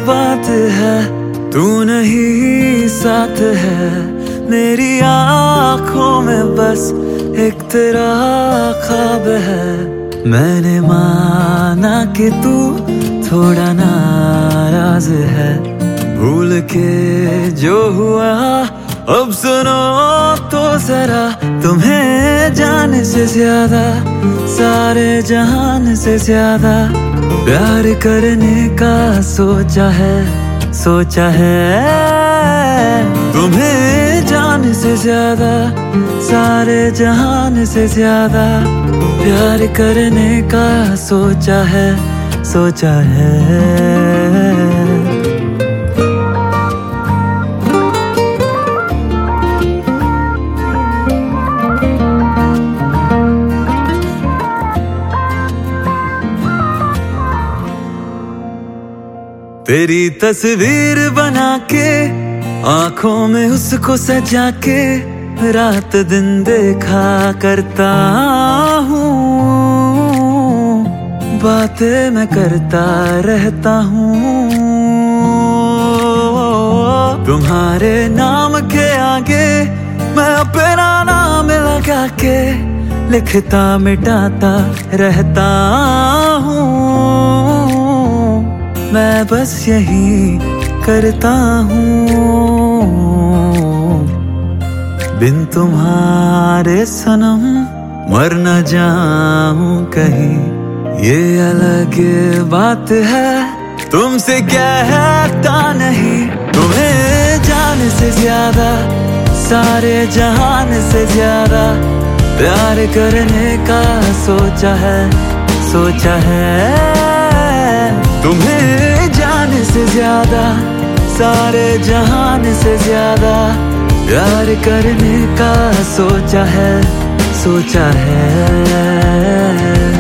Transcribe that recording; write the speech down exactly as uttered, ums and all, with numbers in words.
बात है, तू नहीं साथ है। मेरी आँखों में बस एक तेरा ख्वाब है। मैंने माना कि तू थोड़ा नाराज है। भूल के जो हुआ अब सुनो तो जरा, तुम्हें जाने से ज्यादा, सारे जहान से ज्यादा प्यार करने का सोचा है, सोचा है। तुम्हें जाने से ज्यादा, सारे जहान से ज्यादा प्यार करने का सोचा है, सोचा है। तेरी तस्वीर बना के आंखों में उसको सजा के रात दिन देखा करता हूँ। बातें मैं करता रहता हूँ। तुम्हारे नाम के आगे मैं अपना नाम लगा के लिखता मिटाता रहता हूँ। मैं बस यही करता हूँ। बिन तुम्हारे सनम मर न जाऊं कहीं, ये अलग बात है, तुमसे कहता नहीं। तुम्हें जाने से ज्यादा, सारे जहान से ज्यादा प्यार करने का सोचा है, सोचा है। तुम्हें जाने से ज्यादा, सारे जहान से ज्यादा प्यार करने का सोचा है, सोचा है।